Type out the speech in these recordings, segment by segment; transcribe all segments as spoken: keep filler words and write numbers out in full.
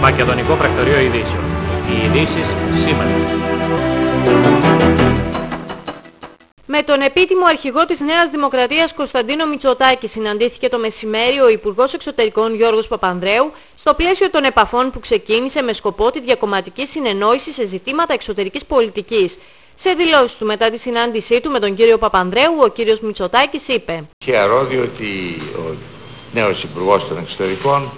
Μακεδονικό Πρακτορείο Ειδήσεων. Οι ειδήσεις σήμερα. Με τον επίτιμο αρχηγό της Νέας Δημοκρατίας Κωνσταντίνο Μητσοτάκη συναντήθηκε το μεσημέρι ο Υπουργός Εξωτερικών Γιώργος Παπανδρέου στο πλαίσιο των επαφών που ξεκίνησε με σκοπό τη διακομματική συνεννόηση σε ζητήματα εξωτερικής πολιτικής. Σε δηλώσεις του μετά τη συνάντησή του με τον κύριο Παπανδρέου, ο κύριος Μητσοτάκης είπε: Χαίρομαι διότι ο νέος Υπουργός των Εξωτερικών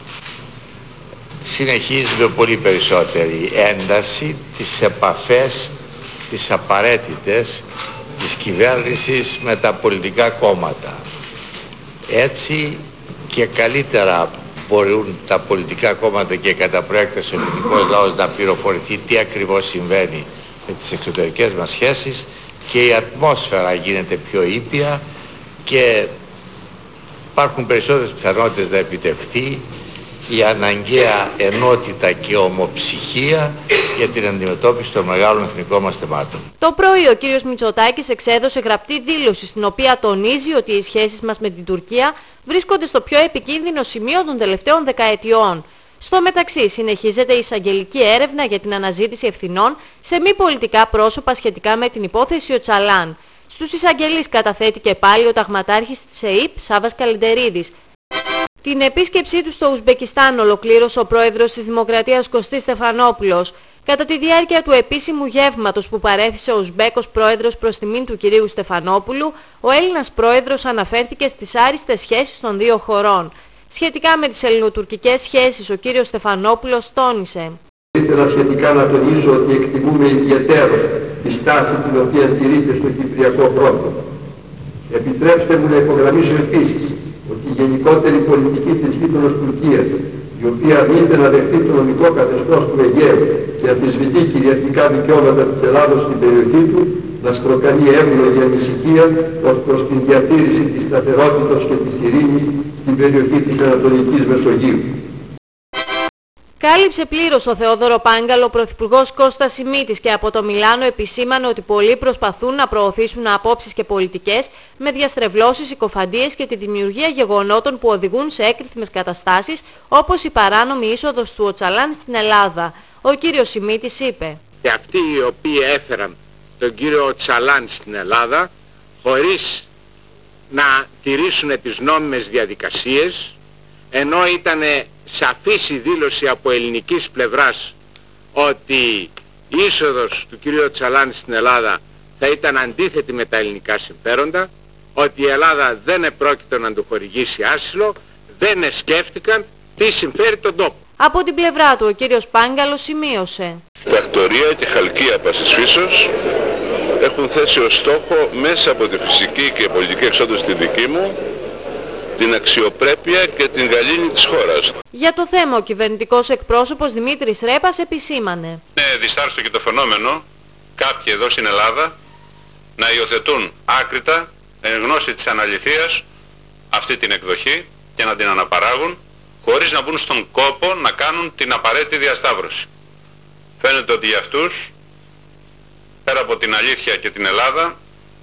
συνεχίζει με πολύ περισσότερη ένταση τις επαφές, τις απαραίτητες της κυβέρνησης με τα πολιτικά κόμματα. Έτσι και καλύτερα μπορούν τα πολιτικά κόμματα και κατά προέκταση ο ελληνικός λαός να πληροφορηθεί τι ακριβώς συμβαίνει με τις εξωτερικές μας σχέσεις και η ατμόσφαιρα γίνεται πιο ήπια και υπάρχουν περισσότερες πιθανότητες να επιτευχθεί η αναγκαία ενότητα και ομοψυχία για την αντιμετώπιση των μεγάλων εθνικών μας θεμάτων. Το πρωί ο κύριος Μητσοτάκης εξέδωσε γραπτή δήλωση στην οποία τονίζει ότι οι σχέσεις μας με την Τουρκία βρίσκονται στο πιο επικίνδυνο σημείο των τελευταίων δεκαετιών. Στο μεταξύ συνεχίζεται η εισαγγελική έρευνα για την αναζήτηση ευθυνών σε μη πολιτικά πρόσωπα σχετικά με την υπόθεση Οτσαλάν. Στους εισαγγελείς καταθέτει και πάλι ο ταγματάρχης της ΕΥΠ Σάββας Καλεντερίδης. Την επίσκεψή του στο Ουσμπεκιστάν ολοκλήρωσε ο πρόεδρος της Δημοκρατίας Κωστής Στεφανόπουλος. Κατά τη διάρκεια του επίσημου γεύματος που παρέθησε ο Ουσμπέκος πρόεδρος προς τιμήν του κυρίου Στεφανόπουλου, ο Έλληνας πρόεδρος αναφέρθηκε στις άριστες σχέσεις των δύο χωρών. Σχετικά με τις ελληνοτουρκικές σχέσεις, ο κύριος Στεφανόπουλος τόνισε: Ήθελα σχετικά να τονίσω ότι εκτιμούμε ιδιαίτερο τη στάση την οποία τηρείται στο κυπριακό πρόβλημα. Επιτρέψτε μου να υπογραμμίσω επίσης ότι η γενικότερη πολιτική της γείτονος Τουρκίας, η οποία αρνείται να δεχτεί το νομικό καθεστώς του Αιγαίου και αμφισβητεί κυριαρχικά δικαιώματα της Ελλάδος στην περιοχή του, μας προκαλεί εύλογη ανησυχία ως προς την διατήρηση της σταθερότητας και της ειρήνης στην περιοχή της Ανατολικής Μεσογείου. Κάλυψε πλήρως ο Θεόδωρο Πάγκαλο ο Πρωθυπουργός Κώστας Σιμίτης και από το Μιλάνο επισήμανε ότι πολλοί προσπαθούν να προωθήσουν απόψεις και πολιτικές με διαστρεβλώσεις, συκοφαντίες και τη δημιουργία γεγονότων που οδηγούν σε έκρηθμες καταστάσεις όπως η παράνομη είσοδος του Οτσαλάν στην Ελλάδα. Ο κύριος Σιμίτης είπε: Και αυτοί οι οποίοι έφεραν τον κύριο Οτσαλάν στην Ελλάδα χωρίς να τηρήσουν τις νόμιμες διαδικασίες, ενώ ήταν σαφής η δήλωση από ελληνικής πλευράς ότι η είσοδος του κυρίου Οτσαλάν στην Ελλάδα θα ήταν αντίθετη με τα ελληνικά συμφέροντα, ότι η Ελλάδα δεν επρόκειτο να του χορηγήσει άσυλο, δεν σκέφτηκαν τι συμφέρει τον τόπο. Από την πλευρά του ο κύριος Πάγκαλος σημείωσε: Πρακτορεία και Χαλκία πάσης φύσεως έχουν θέσει ως στόχο μέσα από τη φυσική και πολιτική εξόδου στη δική μου την αξιοπρέπεια και την γαλήνη της χώρας. Για το θέμα ο κυβερνητικός εκπρόσωπος Δημήτρης Ρέπας επισήμανε: Είναι δυσάρεστο και το φαινόμενο κάποιοι εδώ στην Ελλάδα να υιοθετούν άκρητα εν γνώση της αναληθείας αυτή την εκδοχή και να την αναπαράγουν χωρίς να μπουν στον κόπο να κάνουν την απαραίτητη διασταύρωση. Φαίνεται ότι για αυτούς, πέρα από την αλήθεια και την Ελλάδα,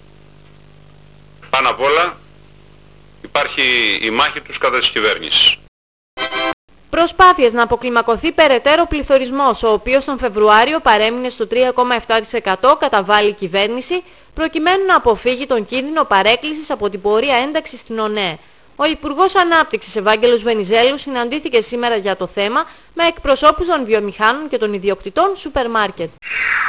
πάνω απ' όλα υπάρχει η μάχη τους κατά της κυβέρνησης. Προσπάθειες να αποκλιμακωθεί περαιτέρω πληθωρισμός, ο οποίος τον Φεβρουάριο παρέμεινε στο τρία κόμμα επτά τοις εκατό, καταβάλει η κυβέρνηση, προκειμένου να αποφύγει τον κίνδυνο παρέκκλησης από την πορεία ένταξης στην ΟΝΕ. Ο Υπουργός Ανάπτυξης Ευάγγελος Βενιζέλου συναντήθηκε σήμερα για το θέμα με εκπροσώπους των βιομηχάνων και των ιδιοκτητών σούπερ μάρκετ.